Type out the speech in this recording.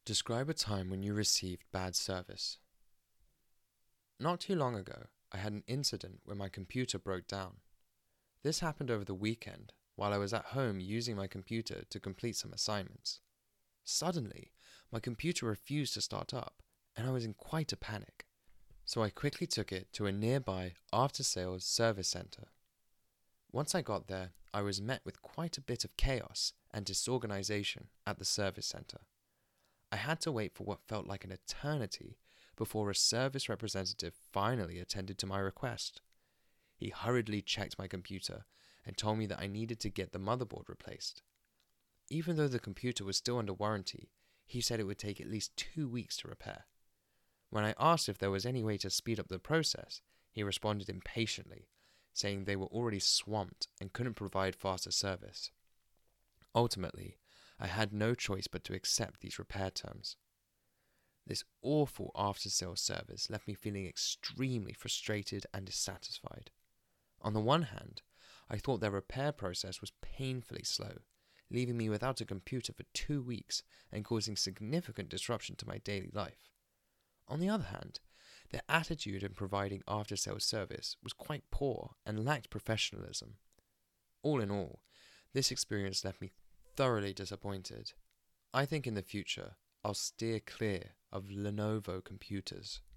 Describe a time when you received bad service. Not too long ago, I had an incident where my computer broke down. This happened over the weekend while I was at home using my computer to complete some assignments. Suddenly, my computer refused to start up, and I was in quite a panic. So I quickly took it to a nearby after-sales service center. Once I got there, I was met with quite a bit of chaos and disorganization at the service center. I had to wait for what felt like an eternity before a service representative finally attended to my request. He hurriedly checked my computer and told me that I needed to get the motherboard replaced. Even though the computer was still under warranty, he said it would take at least 2 weeks to repair. When I asked if there was any way to speed up the process, he responded impatiently, saying they were already swamped and couldn't provide faster service. Ultimately, I had no choice but to accept these repair terms. This awful after-sales service left me feeling extremely frustrated and dissatisfied. On the one hand, I thought their repair process was painfully slow, leaving me without a computer for 2 weeks and causing significant disruption to my daily life. On the other hand, their attitude in providing after-sales service was quite poor and lacked professionalism. All in all, this experience left me thoroughly disappointed. I think in the future, I'll steer clear of Lenovo computers.